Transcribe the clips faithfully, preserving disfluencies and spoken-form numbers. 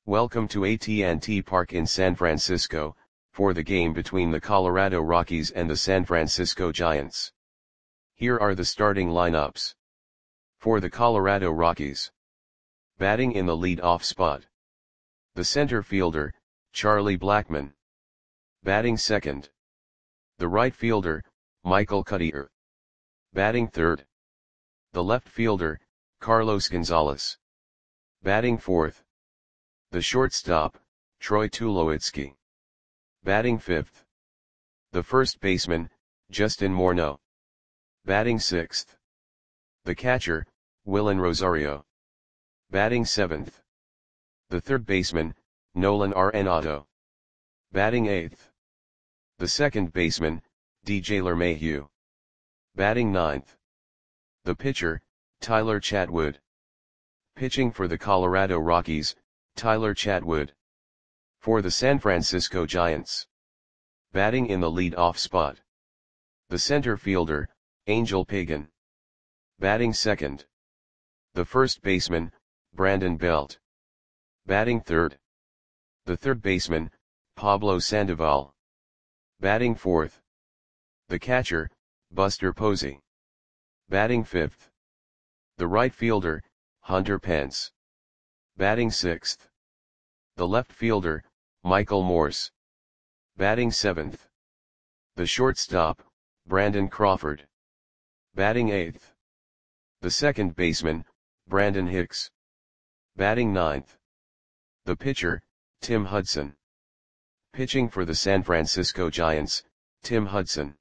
Welcome to A T and T Park in San Francisco, for the game between the Colorado Rockies and the San Francisco Giants. Here are the starting lineups. For the Colorado Rockies. Batting in the lead-off spot. The center fielder, Charlie Blackmon. Batting second. The right fielder, Michael Cuddyer. Batting third. The left fielder, Carlos Gonzalez. Batting fourth. The shortstop, Troy Tulowitzki. Batting fifth. The first baseman, Justin Morneau. Batting sixth. The catcher, Willen Rosario. Batting seventh. The third baseman, Nolan Arenado. Batting eighth. The second baseman, D J LeMahieu. Batting ninth. The pitcher, Tyler Chatwood. Pitching for the Colorado Rockies, Tyler Chatwood. For the San Francisco Giants. Batting in the lead-off spot. The center fielder, Angel Pagan. Batting second. The first baseman, Brandon Belt. Batting third. The third baseman, Pablo Sandoval. Batting fourth. The catcher, Buster Posey. Batting fifth. The right fielder, Hunter Pence. Batting sixth. The left fielder, Michael Morse. Batting seventh. The shortstop, Brandon Crawford. Batting eighth. The second baseman, Brandon Hicks. Batting ninth. The pitcher, Tim Hudson. Pitching for the San Francisco Giants, Tim Hudson.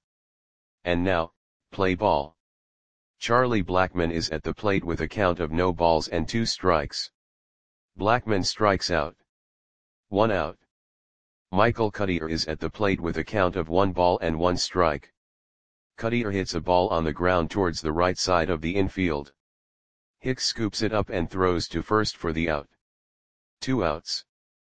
And now, play ball. Charlie Blackmon is at the plate with a count of no balls and two strikes. Blackmon strikes out. One out. Michael Cuddyer is at the plate with a count of one ball and one strike. Cuddyer hits a ball on the ground towards the right side of the infield. Hicks scoops it up and throws to first for the out. Two outs.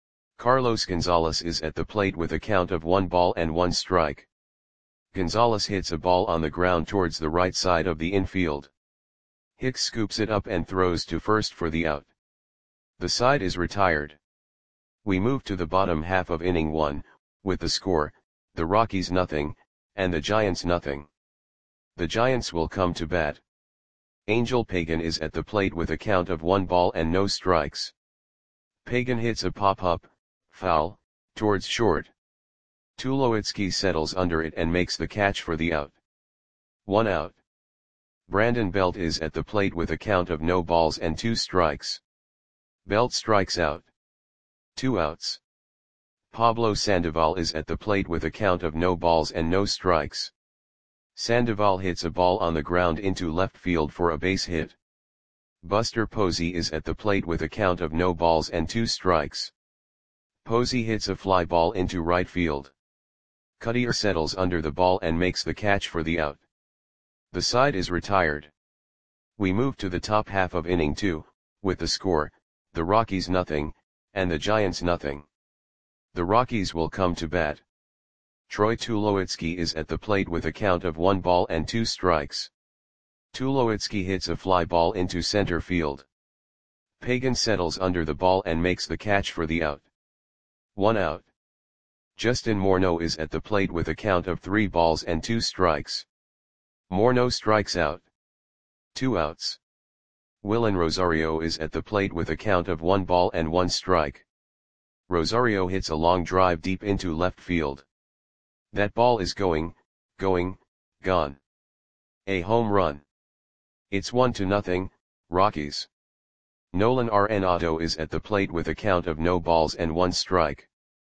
Carlos Gonzalez is at the plate with a count of one ball and one strike. Gonzalez hits a ball on the ground towards the right side of the infield. Hicks scoops it up and throws to first for the out. The side is retired. We move to the bottom half of inning one, with the score, the Rockies nothing, and the Giants nothing. The Giants will come to bat. Angel Pagan is at the plate with a count of one ball and no strikes. Pagan hits a pop-up, foul, towards short. Tulowitzki settles under it and makes the catch for the out. One out. Brandon Belt is at the plate with a count of no balls and two strikes. Belt strikes out. Two outs. Pablo Sandoval is at the plate with a count of no balls and no strikes. Sandoval hits a ball on the ground into left field for a base hit. Buster Posey is at the plate with a count of no balls and two strikes. Posey hits a fly ball into right field. Cuddyer settles under the ball and makes the catch for the out. The side is retired. We move to the top half of inning two, with the score, the Rockies nothing, and the Giants nothing. The Rockies will come to bat. Troy Tulowitzki is at the plate with a count of one ball and two strikes. Tulowitzki hits a fly ball into center field. Pagan settles under the ball and makes the catch for the out. One out. Justin Morneau is at the plate with a count of three balls and two strikes. Morneau strikes out. Two outs. Willen Rosario is at the plate with a count of one ball and one strike. Rosario hits a long drive deep into left field. That ball is going, going, gone. A home run. It's one to nothing, Rockies. Nolan Arenado is at the plate with a count of no balls and one strike.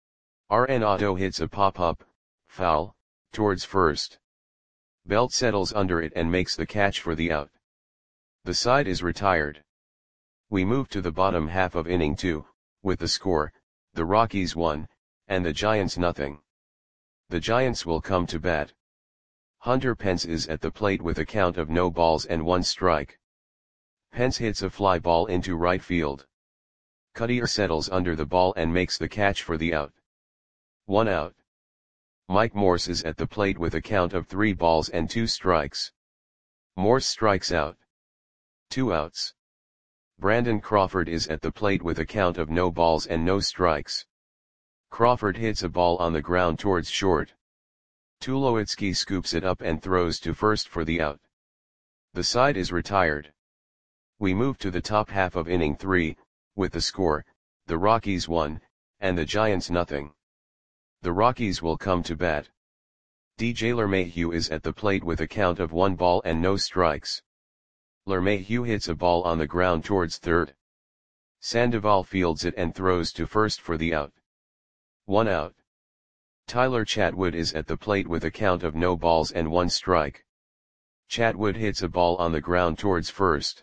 Arenado hits a pop-up, foul, towards first. Belt settles under it and makes the catch for the out. The side is retired. We move to the bottom half of inning two, with the score, the Rockies one, and the Giants nothing. The Giants will come to bat. Hunter Pence is at the plate with a count of no balls and one strike. Pence hits a fly ball into right field. Cuddyer settles under the ball and makes the catch for the out. One out. Mike Morse is at the plate with a count of three balls and two strikes. Morse strikes out. Two outs. Brandon Crawford is at the plate with a count of no balls and no strikes. Crawford hits a ball on the ground towards short. Tulowitzki scoops it up and throws to first for the out. The side is retired. We move to the top half of inning three, with the score, the Rockies one, and the Giants nothing. The Rockies will come to bat. D J LeMahieu is at the plate with a count of one ball and no strikes. LeMahieu hits a ball on the ground towards third. Sandoval fields it and throws to first for the out. One out. Tyler Chatwood is at the plate with a count of no balls and one strike. Chatwood hits a ball on the ground towards first.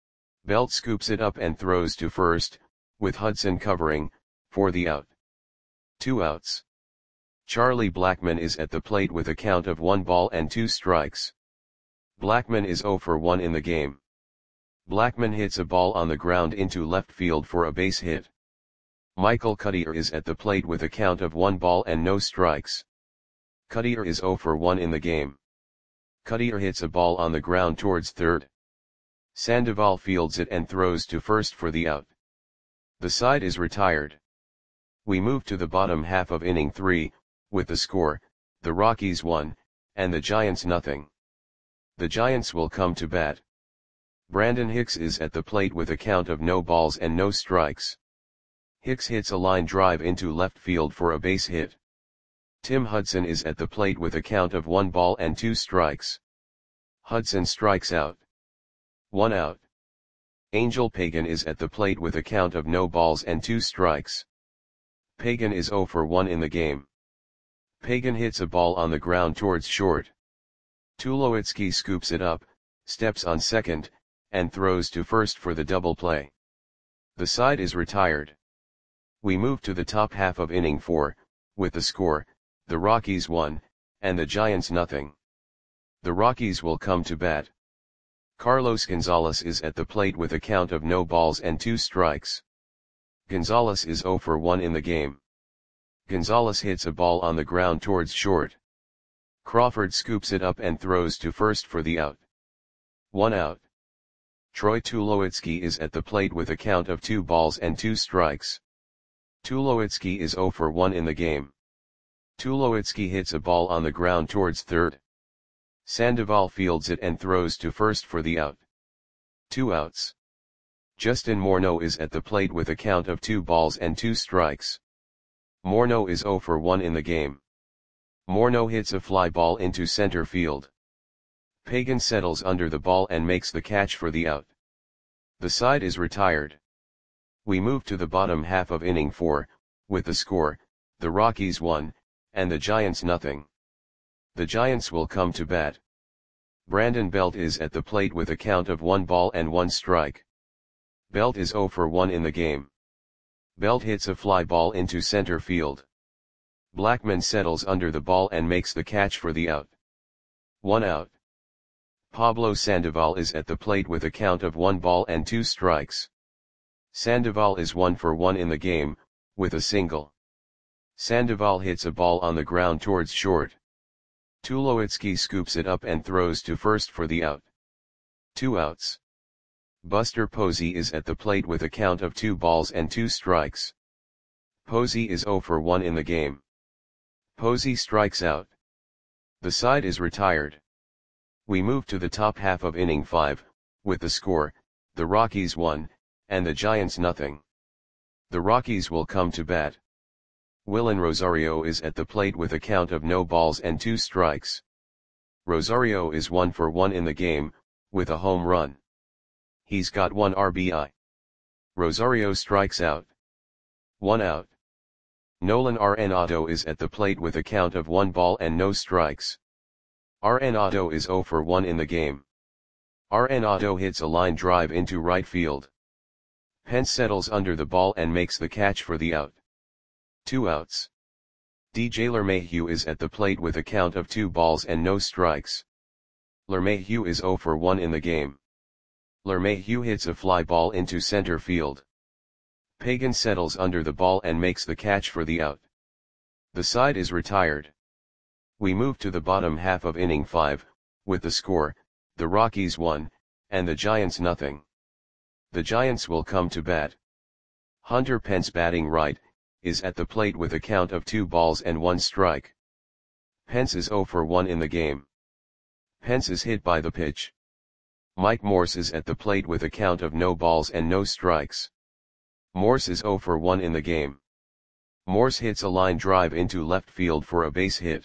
Belt scoops it up and throws to first, with Hudson covering, for the out. Two outs. Charlie Blackmon is at the plate with a count of one ball and two strikes. Blackmon is zero for one in the game. Blackmon hits a ball on the ground into left field for a base hit. Michael Cuddyer is at the plate with a count of one ball and no strikes. Cuddyer is zero for one in the game. Cuddyer hits a ball on the ground towards third. Sandoval fields it and throws to first for the out. The side is retired. We move to the bottom half of inning three, with the score, the Rockies one, and the Giants nothing. The Giants will come to bat. Brandon Hicks is at the plate with a count of no balls and no strikes. Hicks hits a line drive into left field for a base hit. Tim Hudson is at the plate with a count of one ball and two strikes. Hudson strikes out. One out. Angel Pagan is at the plate with a count of no balls and two strikes. Pagan is zero for one in the game. Pagan hits a ball on the ground towards short. Tulowitzki scoops it up, steps on second, and throws to first for the double play. The side is retired. We move to the top half of inning four, with the score, the Rockies one, and the Giants nothing. The Rockies will come to bat. Carlos Gonzalez is at the plate with a count of no balls and two strikes. Gonzalez is zero for one in the game. Gonzalez hits a ball on the ground towards short. Crawford scoops it up and throws to first for the out. One out. Troy Tulowitzki is at the plate with a count of two balls and two strikes. Tulowitzki is zero for one in the game. Tulowitzki hits a ball on the ground towards third. Sandoval fields it and throws to first for the out. Two outs. Justin Morneau is at the plate with a count of two balls and two strikes. Morneau is zero for one in the game. Morneau hits a fly ball into center field. Pagan settles under the ball and makes the catch for the out. The side is retired. We move to the bottom half of inning four, with the score, the Rockies one, and the Giants nothing. The Giants will come to bat. Brandon Belt is at the plate with a count of one ball and one strike. Belt is zero for one in the game. Belt hits a fly ball into center field. Blackmon settles under the ball and makes the catch for the out. One out. Pablo Sandoval is at the plate with a count of one ball and two strikes. Sandoval is one for one in the game, with a single. Sandoval hits a ball on the ground towards short. Tulowitzki scoops it up and throws to first for the out. Two outs. Buster Posey is at the plate with a count of two balls and two strikes. Posey is zero for one in the game. Posey strikes out. The side is retired. We move to the top half of inning five, with the score, the Rockies one, and the Giants nothing. The Rockies will come to bat. Willen Rosario is at the plate with a count of no balls and two strikes. Rosario is one for one in the game, with a home run. He's got one R B I. Rosario strikes out. One out. Nolan Arenado is at the plate with a count of one ball and no strikes. Arenado is zero for one in the game. Arenado hits a line drive into right field. Pence settles under the ball and makes the catch for the out. Two outs. D J LeMahieu is at the plate with a count of two balls and no strikes. LeMahieu is zero for one in the game. LeMahieu hits a fly ball into center field. Pagan settles under the ball and makes the catch for the out. The side is retired. We move to the bottom half of inning five, with the score, the Rockies one, and the Giants nothing. The Giants will come to bat. Hunter Pence batting right, is at the plate with a count of two balls and one strike. Pence is zero for one in the game. Pence is hit by the pitch. Mike Morse is at the plate with a count of no balls and no strikes. Morse is zero for one in the game. Morse hits a line drive into left field for a base hit.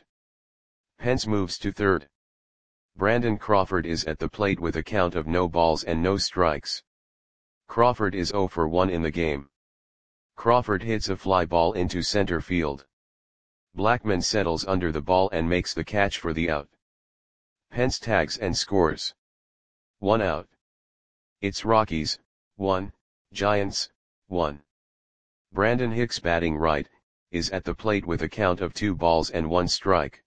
Pence moves to third. Brandon Crawford is at the plate with a count of no balls and no strikes. Crawford is zero for one in the game. Crawford hits a fly ball into center field. Blackman settles under the ball and makes the catch for the out. Pence tags and scores. One out. It's Rockies, one, Giants, one. Brandon Hicks batting right, is at the plate with a count of two balls and one strike.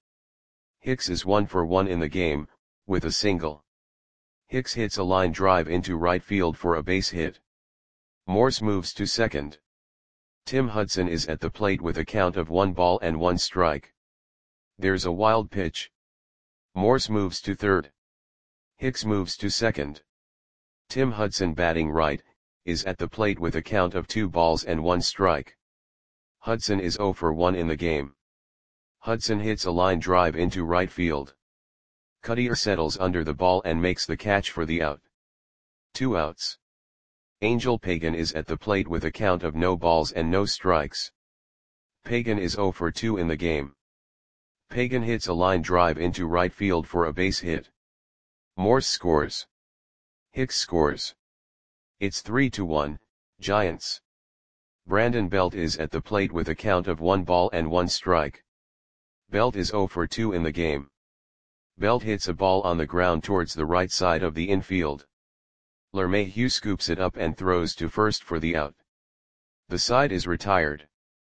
Hicks is one for one in the game, with a single. Hicks hits a line drive into right field for a base hit. Morse moves to second. Tim Hudson is at the plate with a count of one ball and one strike. There's a wild pitch. Morse moves to third. Hicks moves to second. Tim Hudson batting right, is at the plate with a count of two balls and one strike. Hudson is zero for one in the game. Hudson hits a line drive into right field. Cuttier settles under the ball and makes the catch for the out. Two outs. Angel Pagan is at the plate with a count of no balls and no strikes. Pagan is zero for two in the game. Pagan hits a line drive into right field for a base hit. Morse scores. Hicks scores. It's three to one, Giants. Brandon Belt is at the plate with a count of one ball and one strike. Belt is zero for two in the game. Belt hits a ball on the ground towards the right side of the infield. LeMahieu scoops it up and throws to first for the out. The side is retired.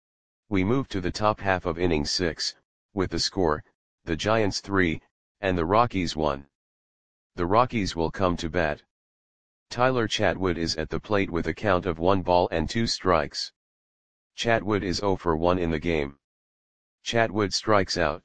We move to the top half of inning six, with the score, the Giants three, and the Rockies one. The Rockies will come to bat. Tyler Chatwood is at the plate with a count of one ball and two strikes. Chatwood is zero for one in the game. Chatwood strikes out.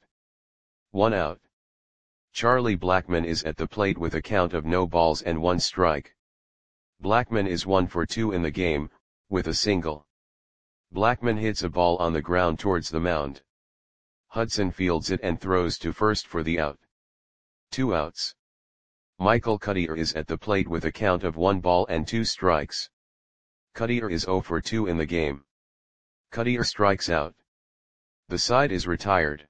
One out. Charlie Blackman is at the plate with a count of no balls and one strike. Blackman is one for two in the game, with a single. Blackman hits a ball on the ground towards the mound. Hudson fields it and throws to first for the out. Two outs. Michael Cuttier is at the plate with a count of one ball and two strikes. Cuttier is zero for two in the game. Cuttier strikes out. The side is retired.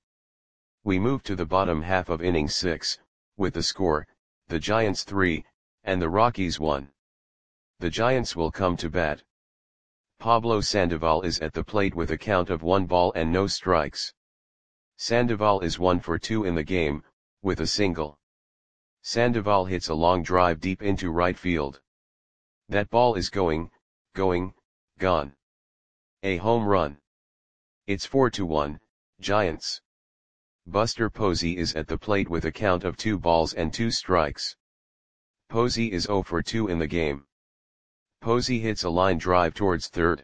We move to the bottom half of inning six, with the score, the Giants three, and the Rockies one. The Giants will come to bat. Pablo Sandoval is at the plate with a count of one ball and no strikes. Sandoval is one for two in the game, with a single. Sandoval hits a long drive deep into right field. That ball is going, going, gone. A home run. It's four to one, Giants. Buster Posey is at the plate with a count of two balls and two strikes. Posey is zero for two in the game. Posey hits a line drive towards third.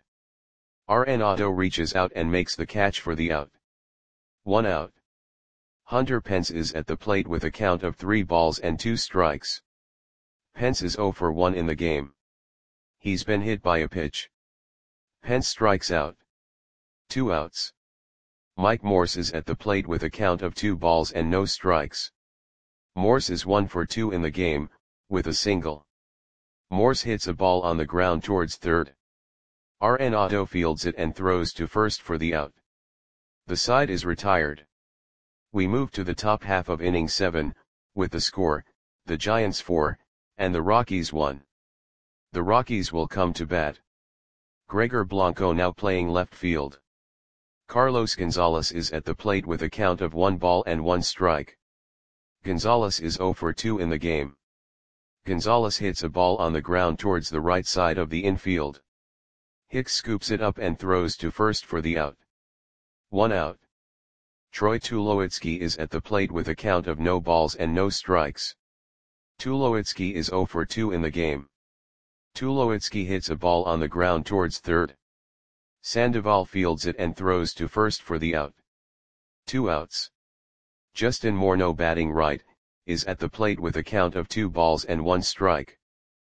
Arenado reaches out and makes the catch for the out. One out. Hunter Pence is at the plate with a count of three balls and two strikes. Pence is zero for one in the game. He's been hit by a pitch. Pence strikes out. Two outs. Mike Morse is at the plate with a count of two balls and no strikes. Morse is one for two in the game, with a single. Morse hits a ball on the ground towards third. Arenado fields it and throws to first for the out. The side is retired. We move to the top half of inning seven, with the score, the Giants four, and the Rockies one. The Rockies will come to bat. Gregor Blanco now playing left field. Carlos Gonzalez is at the plate with a count of one ball and one strike. Gonzalez is zero for two in the game. Gonzalez hits a ball on the ground towards the right side of the infield. Hicks scoops it up and throws to first for the out. One out. Troy Tulowitzki is at the plate with a count of no balls and no strikes. Tulowitzki is zero for two in the game. Tulowitzki hits a ball on the ground towards third. Sandoval fields it and throws to first for the out. Two outs. Justin Morneau batting right, is at the plate with a count of two balls and one strike.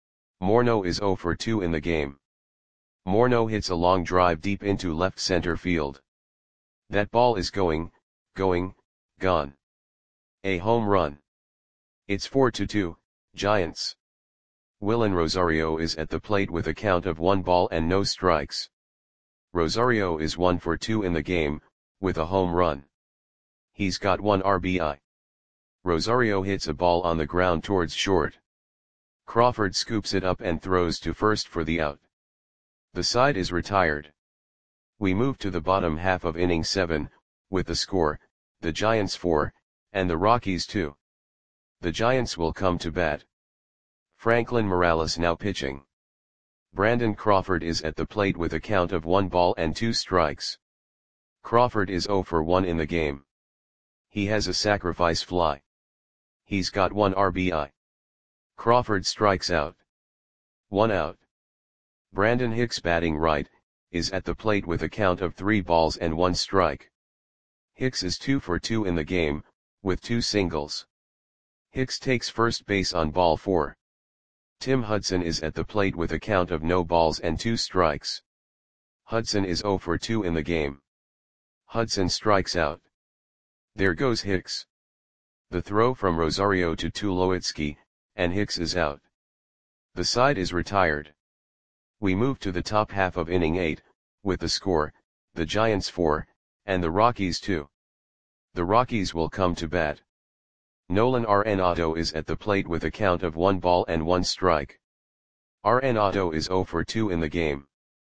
Morneau is zero for two in the game. Morneau hits a long drive deep into left center field. That ball is going, going, gone. A home run. It's four to two, Giants. Willen Rosario is at the plate with a count of one ball and no strikes. Rosario is one for two in the game, with a home run. He's got one R B I. Rosario hits a ball on the ground towards short. Crawford scoops it up and throws to first for the out. The side is retired. We move to the bottom half of inning seven, with the score, the Giants four, and the Rockies two. The Giants will come to bat. Franklin Morales now pitching. Brandon Crawford is at the plate with a count of one ball and two strikes. Crawford is zero for one in the game. He has a sacrifice fly. He's got one R B I. Crawford strikes out. One out. Brandon Hicks, batting right, is at the plate with a count of three balls and one strike. Hicks is two for two in the game, with two singles. Hicks takes first base on ball four. Tim Hudson is at the plate with a count of no balls and two strikes. Hudson is zero for two in the game. Hudson strikes out. There goes Hicks. The throw from Rosario to Tulowitzki, and Hicks is out. The side is retired. We move to the top half of inning eight, with the score, the Giants four, and the Rockies two. The Rockies will come to bat. Nolan Arenado is at the plate with a count of one ball and one strike. Arenado is zero for two in the game.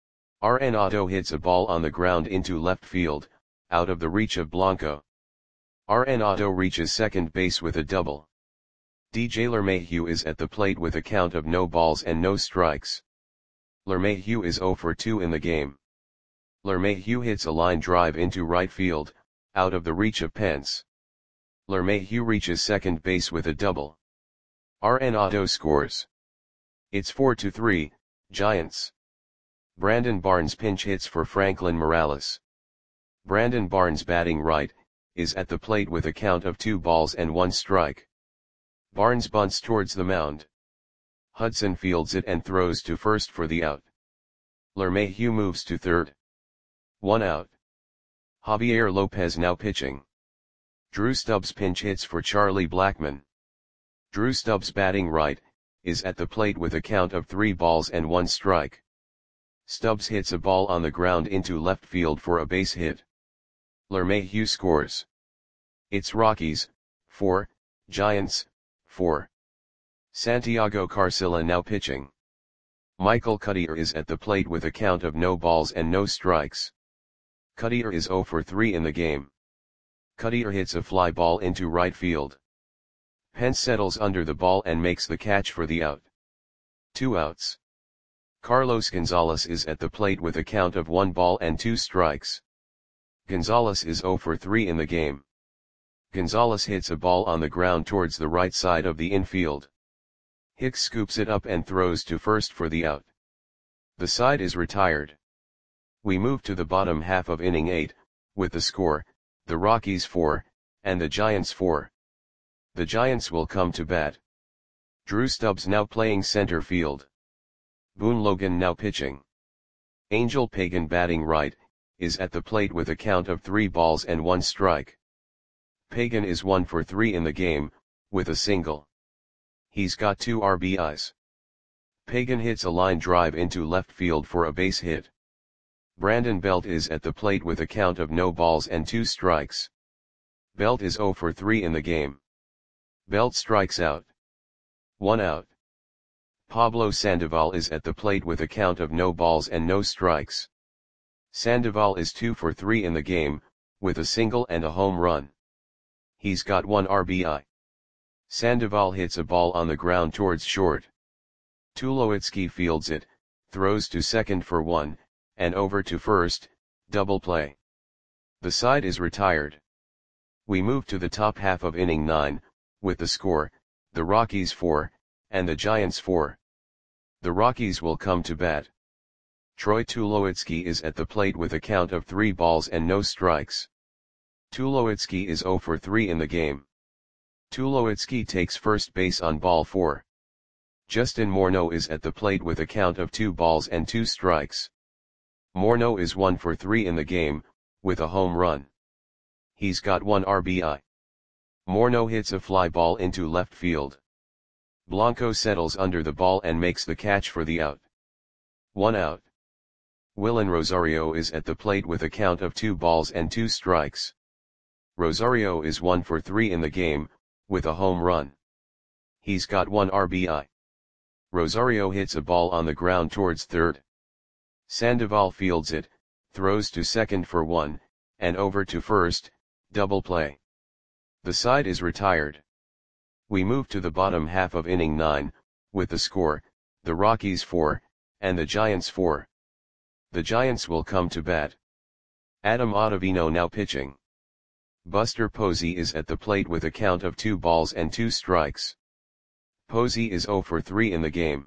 Arenado hits a ball on the ground into left field, out of the reach of Blanco. Arenado reaches second base with a double. D J LeMahieu is at the plate with a count of no balls and no strikes. LeMahieu is zero for two in the game. LeMahieu hits a line drive into right field, out of the reach of Pence. LeMahieu reaches second base with a double. Arenado scores. It's four to three, Giants. Brandon Barnes pinch hits for Franklin Morales. Brandon Barnes, batting right, is at the plate with a count of two balls and one strike. Barnes bunts towards the mound. Hudson fields it and throws to first for the out. LeMahieu moves to third. One out. Javier Lopez now pitching. Drew Stubbs pinch hits for Charlie Blackmon. Drew Stubbs, batting right, is at the plate with a count of three balls and one strike. Stubbs hits a ball on the ground into left field for a base hit. LeMahieu scores. It's Rockies, four, Giants, four. Santiago Carcilla now pitching. Michael Cuddyer is at the plate with a count of no balls and no strikes. Cuddyer is zero for three in the game. Cuddyer hits a fly ball into right field. Pence settles under the ball and makes the catch for the out. Two outs. Carlos Gonzalez is at the plate with a count of one ball and two strikes. Gonzalez is zero for three in the game. Gonzalez hits a ball on the ground towards the right side of the infield. Hicks scoops it up and throws to first for the out. The side is retired. We move to the bottom half of inning eight, with the score, the Rockies four, and the Giants four. The Giants will come to bat. Drew Stubbs now playing center field. Boone Logan now pitching. Angel Pagan, batting right, is at the plate with a count of three balls and one strike. Pagan is one for three in the game, with a single. He's got two R B Is. Pagan hits a line drive into left field for a base hit. Brandon Belt is at the plate with a count of no balls and two strikes. Belt is zero for three in the game. Belt strikes out. One out. Pablo Sandoval is at the plate with a count of no balls and no strikes. Sandoval is two for three in the game, with a single and a home run. He's got one R B I. Sandoval hits a ball on the ground towards short. Tulowitzki fields it, throws to second for one, and over to first, double play. The side is retired. We move to the top half of inning nine, with the score, the Rockies four, and the Giants four. The Rockies will come to bat. Troy Tulowitzki is at the plate with a count of three balls and no strikes. Tulowitzki is zero for three in the game. Tulowitzki takes first base on ball four. Justin Morneau is at the plate with a count of two balls and two strikes. Morneau is one for three in the game, with a home run. He's got one R B I. Morneau hits a fly ball into left field. Blanco settles under the ball and makes the catch for the out. One out. Willen Rosario is at the plate with a count of two balls and two strikes. Rosario is one for three in the game, with a home run. He's got one R B I. Rosario hits a ball on the ground towards third. Sandoval fields it, throws to second for one, and over to first, double play. The side is retired. We move to the bottom half of inning nine, with the score, the Rockies four, and the Giants four. The Giants will come to bat. Adam Ottavino now pitching. Buster Posey is at the plate with a count of two balls and two strikes. Posey is zero for three in the game.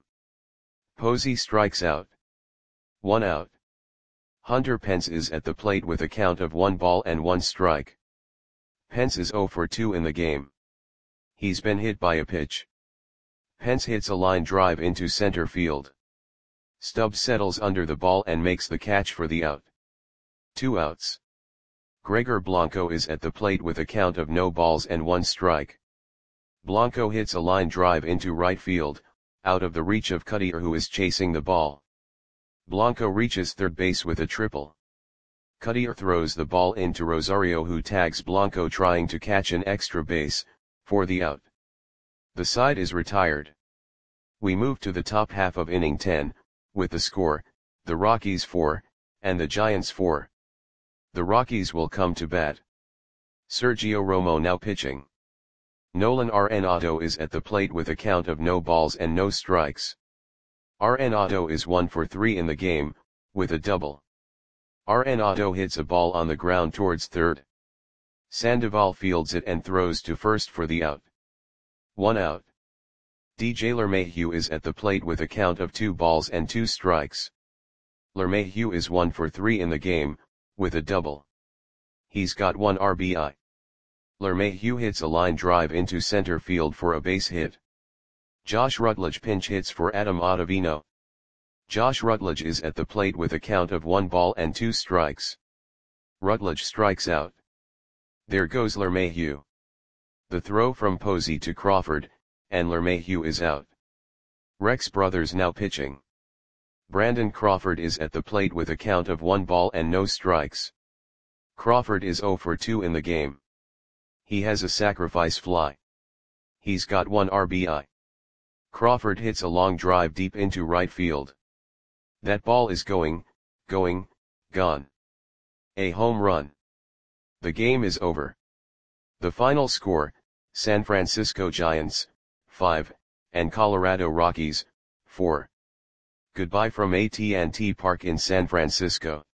Posey strikes out. One out. Hunter Pence is at the plate with a count of one ball and one strike. Pence is zero for two in the game. He's been hit by a pitch. Pence hits a line drive into center field. Stubbs settles under the ball and makes the catch for the out. Two outs. Gregor Blanco is at the plate with a count of no balls and one strike. Blanco hits a line drive into right field, out of the reach of Cutter, who is chasing the ball. Blanco reaches third base with a triple. Cutter throws the ball into Rosario, who tags Blanco trying to catch an extra base, for the out. The side is retired. We move to the top half of inning ten, with the score, the Rockies four, and the Giants four. The Rockies will come to bat. Sergio Romo now pitching. Nolan Arenado is at the plate with a count of no balls and no strikes. Arenado is one for three in the game, with a double. Arenado hits a ball on the ground towards third. Sandoval fields it and throws to first for the out. One out. D J LeMahieu is at the plate with a count of two balls and two strikes. LeMahieu is one for three in the game, with a double. He's got one R B I. LeMahieu hits a line drive into center field for a base hit. Josh Rutledge pinch hits for Adam Ottavino. Josh Rutledge is at the plate with a count of one ball and two strikes. Rutledge strikes out. There goes LeMahieu. The throw from Posey to Crawford, and LeMahieu is out. Rex Brothers now pitching. Brandon Crawford is at the plate with a count of one ball and no strikes. Crawford is zero for two in the game. He has a sacrifice fly. He's got one R B I. Crawford hits a long drive deep into right field. That ball is going, going, gone. A home run. The game is over. The final score, San Francisco Giants, five, and Colorado Rockies, four. Goodbye from A T and T Park in San Francisco.